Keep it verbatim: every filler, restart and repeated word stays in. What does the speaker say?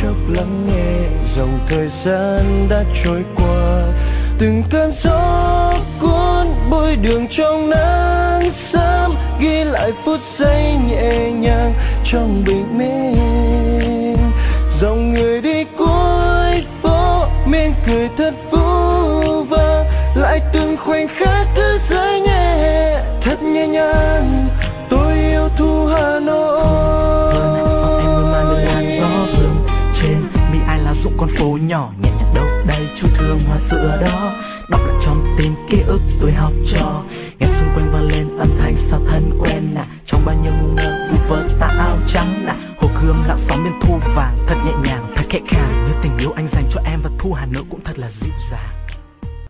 óc lắng nghe dòng thời gian đã trôi qua. Từng cơn gió cuốn bụi đường trong nắng sớm, ghi lại phút giây nhẹ nhàng trong bình minh. Dòng người đi cuối phố miên cười thật vu vơ, lại từng khoảnh khắc cứ rơi nhẹ thật nhẹ nhàng. Tôi yêu thu Hà Nội. Em mang đến làn gió hương trên mi ai lá rụng con phố nhỏ nhẹ nhàng đâu đây chú thương hoa sữa đó. Đọc lại trong tim ký ức tôi học trò, nghe xung quanh vang lên âm thanh sao thân quen nè. Trong bao nhiêu ngu ngơ vu vơ tà áo trắng nè, hồ gươm lặng sóng bên thu vàng thật nhẹ nhàng thật khẽ khàng, như tình yêu anh dành cho em và thu Hà Nội cũng thật là riêng.